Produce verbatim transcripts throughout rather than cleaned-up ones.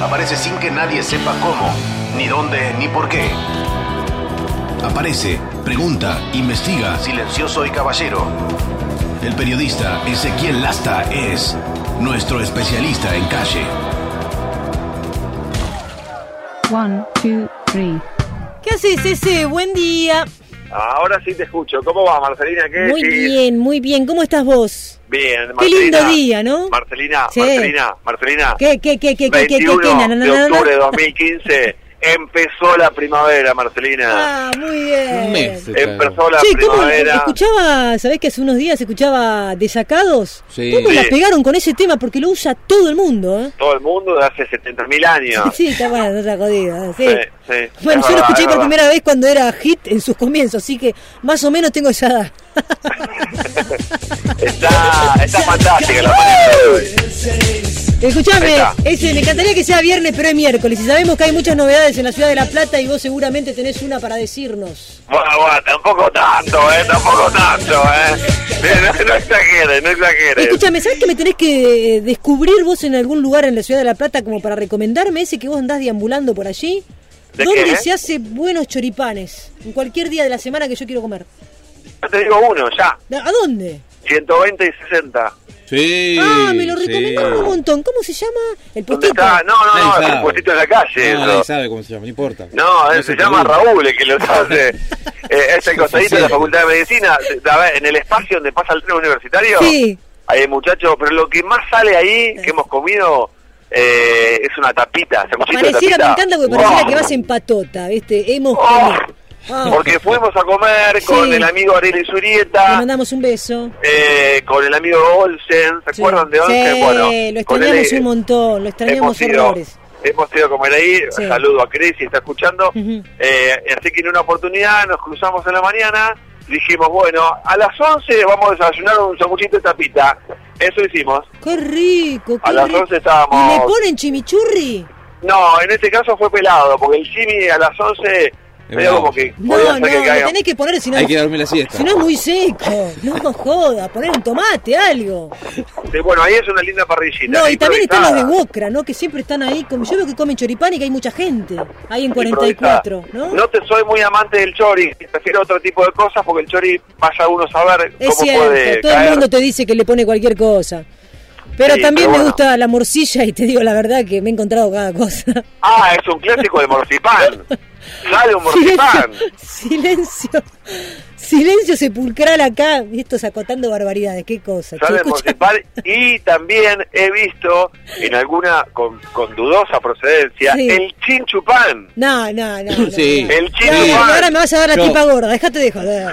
Aparece sin que nadie sepa cómo, ni dónde, ni por qué. Aparece, pregunta, investiga, silencioso y caballero. El periodista Ezequiel Lasta es nuestro especialista en calle. One, two, three. ¿Qué haces, ese? Buen día. Ahora sí te escucho. ¿Cómo va, Marcelina? ¿Qué Muy decís? bien, muy bien. ¿Cómo estás vos? Bien, Qué Marcelina. lindo día, ¿no? Marcelina, Sí. Marcelina, Marcelina. ¿Qué, qué, qué, qué, qué, qué, qué, veintiuno qué, na, na, na, de na, na? octubre de dos mil quince empezó la primavera, Marcelina. Ah, muy bien. Un mes. Empezó la Che, ¿cómo primavera. escuchaba? ¿Sabés que hace unos días escuchaba Desacados? Sí. ¿Cómo Sí. la pegaron con ese tema? Porque lo usa todo el mundo, ¿eh? Todo el mundo de hace setenta mil años. Sí, está bueno, no está jodido. Sí. Sí, sí. Bueno, Es yo lo verdad, escuché es por verdad. primera vez cuando era hit en sus comienzos, así que más o menos tengo esa edad. Está, está fantástica la manera de hoy. Escuchame, Ahí está. ese, me encantaría que sea viernes, pero es miércoles. Y sabemos que hay muchas novedades en la ciudad de La Plata y vos seguramente tenés una para decirnos. Bueno, bueno, tampoco tanto, ¿eh? Tampoco tanto, ¿eh? No, no exageres, no exageres. Escúchame, ¿sabés que me tenés que eh, descubrir vos en algún lugar en la ciudad de La Plata como para recomendarme ese que vos andás deambulando por allí? ¿De ¿Dónde qué, eh? se hace buenos choripanes? En cualquier día de la semana que yo quiero comer. Yo te digo uno, ya. ¿A dónde? ciento veinte y sesenta. Sí. Ah, me lo sí. recomendaron un montón. ¿Cómo se llama? El ¿Dónde postito. está? No, no, Nadie no, es sabe. un puestito en la calle. No, eso. nadie sabe cómo se llama, no importa. No, él se, se llama pregunta. Raúl, el que lo hace. eh, es el costadito de la Sí. Facultad de Medicina. A ver, en el espacio donde pasa el tren universitario. Sí. Hay muchachos, pero lo que más sale ahí, que hemos comido, eh, es una tapita. sanguchito de Pareciera, me tapita. encanta porque pareciera Oh. que vas en patota, ¿viste? Hemos Oh. comido. Ah, Porque fuimos a comer con Sí. el amigo Ariel le Zurieta, mandamos un beso. eh, con el amigo Olsen. ¿Se Sí. acuerdan de Olsen? Sí, Bueno, lo con extrañamos él, un montón, lo extrañamos hemos ido, horrores. hemos ido a comer ahí. Sí. Saludo a Cris, si está escuchando. Ujú. eh, así que en una oportunidad nos cruzamos en la mañana. Dijimos, bueno, a las once vamos a desayunar un sanguchito de tapita. Eso hicimos. Qué rico, qué A las rico. once estábamos- ¿Y le ponen chimichurri? No, en este caso fue pelado, porque el Jimmy a las once medio bravo. como que No, podía no, ser que le caiga. tenés que poner, si no, Hay que dormir la siesta. si no es muy seco. No joda, poner un tomate, algo. Sí, bueno, ahí es una linda parrillita. No, y también están los de improvisada. Wokra, ¿no? Que siempre están ahí. Como, yo veo que comen choripán y que hay mucha gente. Ahí en cuarenta y cuatro, ¿no? No te soy muy amante del chori, prefiero otro tipo de cosas porque el chori vaya uno a saber Es cómo cierto, puede todo caer. el mundo te dice que le pone cualquier cosa. Pero Sí, también pero me bueno. gusta la morcilla y te digo la verdad que me he encontrado cada cosa. Ah, es un clásico de morcipán. Sale un morcipán. Silencio, silencio sepulcral acá. Y esto es acotando barbaridades, qué cosa. Sale che, el escucha- morcipán y también he visto en alguna con, con dudosa procedencia Sí. el chinchupán. No, no, no. no, Sí. no. El No, chinchupán. y ahora me vas a dar la Yo- tipa gorda, dejate de joder.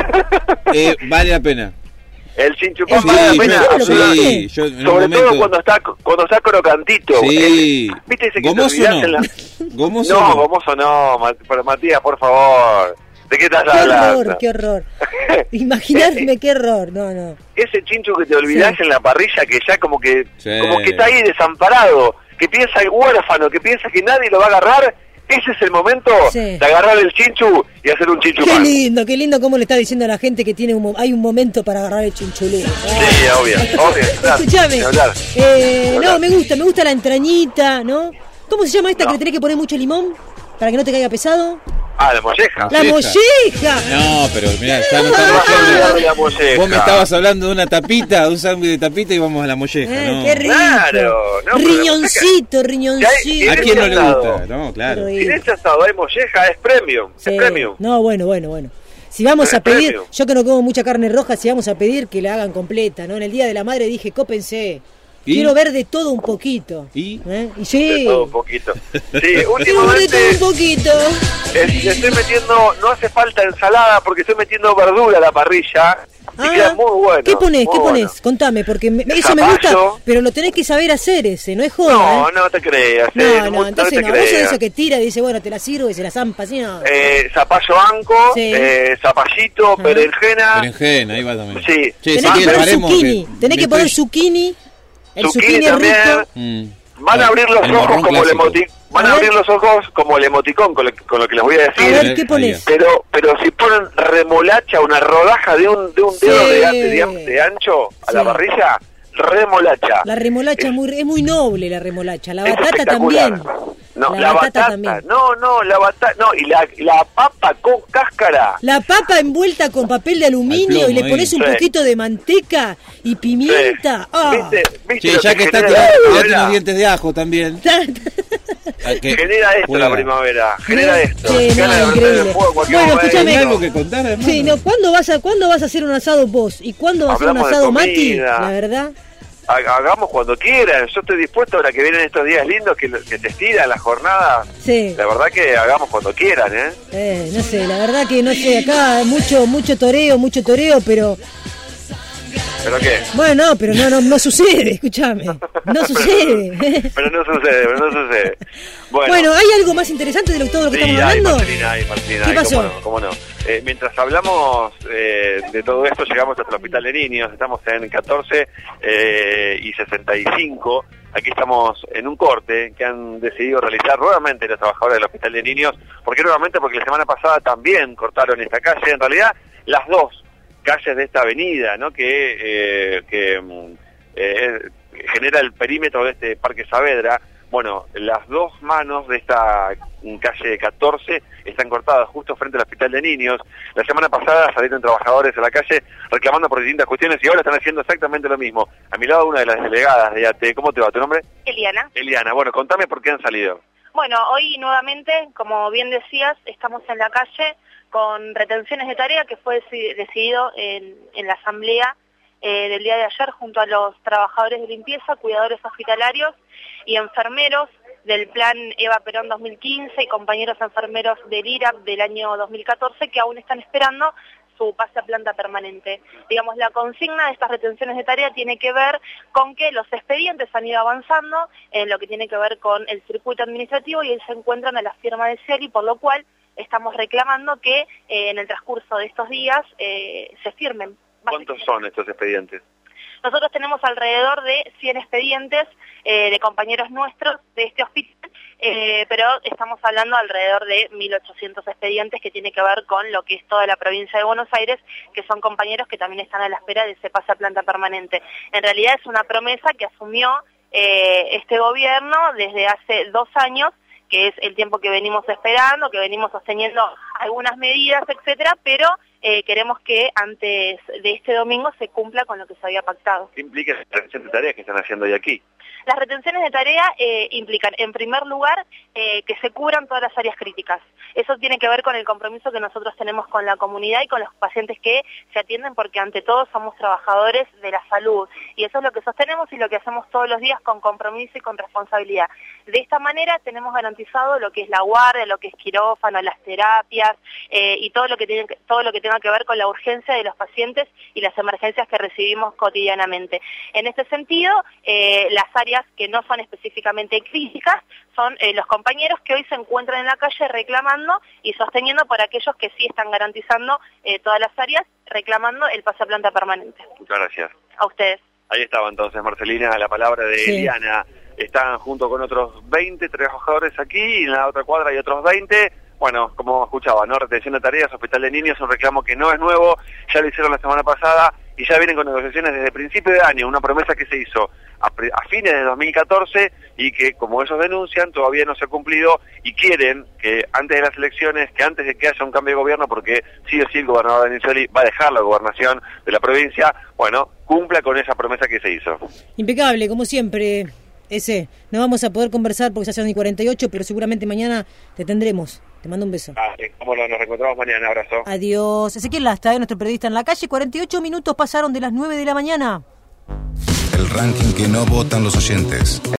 Eh, vale la pena. El chinchupán Sí, vale la yo- pena. ¿lo absolutamente. sí, yo en un Sobre momento... todo cuando está cuando está crocantito. Sí. El- ¿Viste ese que te ¿Gomoso olvidás no? en la... ¿Gomoso No, no? gomoso no, Ma- pero Matías, por favor. ¿De qué estás Qué hablando? horror, qué horror. Imaginarme qué horror, no, no. Ese chincho que te olvidás Sí. en la parrilla, que ya como que Sí. como que está ahí desamparado, que piensa el huérfano, que piensa que nadie lo va a agarrar, ese es el momento Sí. de agarrar el chinchu y hacer un chinchu Qué pan. lindo, qué lindo cómo le está diciendo a la gente que tiene un, mo- hay un momento para agarrar el chinchulín. Sí, obvio, obvio. claro, Escuchame, ni hablar. eh, Ni no, hablar. me gusta, me gusta la entrañita, ¿no? ¿Cómo se llama esta No. que le tenés que poner mucho limón para que no te caiga pesado? Ah, la molleja. La Molleja. molleja. No, pero mirá, ya no No te vas a olvidar estamos de la molleja. Vos me estabas hablando de una tapita, de un sándwich de tapita y vamos a la molleja, Eh, ¿no? qué rico. Claro, no, pero riñoncito, ¿A riñoncito. quién no le asado. gusta? No, claro. Qué Si en ese asado hay molleja, es premium, Sí. es premium. No, bueno, bueno, bueno. Si vamos Es a pedir, premium. yo que no como mucha carne roja, si vamos a pedir que la hagan completa, ¿no? En el Día de la Madre dije, cópense, ¿Y? quiero ver de todo un poquito. ¿Y? ¿Eh? Y De sí, todo un poquito. Sí, quiero ver de todo últimamente un poquito. eh, le estoy metiendo, no hace falta ensalada porque estoy metiendo verdura a la parrilla y queda muy bueno. ¿Qué ponés? muy ¿Qué bueno. ponés? Contame, porque me- eso Zapallo. me gusta, pero lo tenés que saber hacer ese, no es joda, No, ¿eh? no te creas. No, eh, no, no entonces te no, vos sos de creas. eso que tira y dice, bueno, te la sirvo y se la zampa, así no. Eh, zapallo anco, Sí. eh, zapallito, berenjena. Berenjena, ahí va también. Sí. Che, Tenés si que quieren, poner paremos zucchini, que tenés que me poner estoy- zucchini, el Zucchini zucchini es también. rico. Mm. Van a abrir los El ojos morrón como el clásico. emoticón. Van A a ver. abrir los ojos como el emoticón con lo, con lo que les voy a A decir. ver, Ahí ¿qué ponés? va. Pero pero si ponen remolacha, una rodaja de un de un dedo Sí. de, de, de ancho a la Sí. parrilla, remolacha. La remolacha es, muy, es muy noble, la remolacha. La es batata espectacular. también. No, la, la batata, batata, también. no, no, la batata, no, y la, la papa con cáscara. La papa envuelta con papel de aluminio plomo, y le pones ahí. un Sí. poquito de manteca y pimienta. Sí. Ah. ¿Viste? ¿Viste Che, lo ya que está, genera la tirate primavera? unos dientes de ajo también. A que Genera esto juega. la primavera, genera esto. Sí, no, Gana de prender increíble. el fuego en cualquier Bueno, momento. escúchame. ¿Tenés algo que contar, hermano? Sí, no, ¿cuándo vas a cuándo vas a hacer un asado vos? ¿Y cuándo va a ser un Hablamos de asado Mati? comida. La verdad. Ha- Hagamos cuando quieran, yo estoy dispuesto ahora que vienen estos días lindos, que, que se estira la jornada. Sí. La verdad que hagamos cuando quieran, ¿eh? Eh, no sé, la verdad que no sé, acá mucho mucho toreo, mucho toreo, pero ¿Pero qué? bueno, no, pero no no no sucede, escúchame. No sucede. Pero no sucede, pero no sucede. Bueno, Bueno, ¿hay algo más interesante de lo, todo lo que sí, estamos hay, hablando? Marcelina, hay, Marcelina, ¿Qué hay, pasó? cómo no, cómo no. Eh, mientras hablamos eh, de todo esto, llegamos hasta el Hospital de Niños, estamos en catorce eh, y sesenta y cinco. Aquí estamos en un corte que han decidido realizar nuevamente los trabajadores del Hospital de Niños. ¿Por qué nuevamente? Porque la semana pasada también cortaron esta calle, en realidad las dos calles de esta avenida, ¿no? Que, eh, que mm, eh, genera el perímetro de este Parque Saavedra. Bueno, las dos manos de esta calle catorce están cortadas justo frente al Hospital de Niños. La semana pasada salieron trabajadores a la calle reclamando por distintas cuestiones y ahora están haciendo exactamente lo mismo. A mi lado una de las delegadas de A T E. ¿Cómo te va tu nombre? Eliana. Eliana. Bueno, contame por qué han salido. Bueno, hoy nuevamente, como bien decías, estamos en la calle con retenciones de tarea que fue deci- decidido en, en la asamblea eh, del día de ayer junto a los trabajadores de limpieza, cuidadores hospitalarios y enfermeros del plan Eva Perón dos mil quince y compañeros enfermeros del I R A P del año dos mil catorce que aún están esperando su pase a planta permanente. Digamos, la consigna de estas retenciones de tarea tiene que ver con que los expedientes han ido avanzando en lo que tiene que ver con el circuito administrativo y hoy se encuentran a la firma de Cieli, por lo cual estamos reclamando que eh, en el transcurso de estos días eh, se firmen. ¿Cuántos son estos expedientes? Nosotros tenemos alrededor de cien expedientes eh, de compañeros nuestros de este hospital, eh, pero estamos hablando alrededor de mil ochocientos expedientes que tiene que ver con lo que es toda la provincia de Buenos Aires, que son compañeros que también están a la espera de ese pase a planta permanente. En realidad es una promesa que asumió eh, este gobierno desde hace dos años, que es el tiempo que venimos esperando, que venimos sosteniendo algunas medidas, etcétera, pero eh, queremos que antes de este domingo se cumpla con lo que se había pactado. ¿Qué implica la retención de tareas que están haciendo hoy aquí? Las retenciones de tarea eh, implican, en primer lugar, eh, que se cubran todas las áreas críticas. Eso tiene que ver con el compromiso que nosotros tenemos con la comunidad y con los pacientes que se atienden, porque ante todo somos trabajadores de la salud. Y eso es lo que sostenemos y lo que hacemos todos los días con compromiso y con responsabilidad. De esta manera tenemos garantizado lo que es la guardia, lo que es quirófano, las terapias eh, y todo lo que tiene, todo lo que tenga que ver con la urgencia de los pacientes y las emergencias que recibimos cotidianamente. En este sentido, eh, las áreas que no son específicamente críticas son eh, los compañeros que hoy se encuentran en la calle reclamando y sosteniendo por aquellos que sí están garantizando eh, todas las áreas, reclamando el pase a planta permanente. Muchas gracias. A ustedes. Ahí estaba entonces, Marcelina, la palabra de Sí. Eliana. Están junto con otros veinte trabajadores aquí y en la otra cuadra hay otros veinte. Bueno, como escuchaba, ¿no? Retención de tareas, Hospital de Niños, un reclamo que no es nuevo, ya lo hicieron la semana pasada y ya vienen con negociaciones desde principio de año, una promesa que se hizo a, pre- a fines de dos mil catorce y que, como ellos denuncian, todavía no se ha cumplido y quieren que antes de las elecciones, que antes de que haya un cambio de gobierno, porque sí o sí el gobernador Daniel Scioli va a dejar la gobernación de la provincia, bueno, cumpla con esa promesa que se hizo. Impecable, como siempre. Ese, no vamos a poder conversar porque ya son y cuarenta y ocho, pero seguramente mañana te tendremos. Te mando un beso. Ah, eh, cómo no, nos reencontramos mañana, abrazo. Adiós. Ezequiel Lasta, eh, nuestro periodista en la calle. cuarenta y ocho minutos pasaron de las nueve de la mañana. El ranking que no votan los oyentes.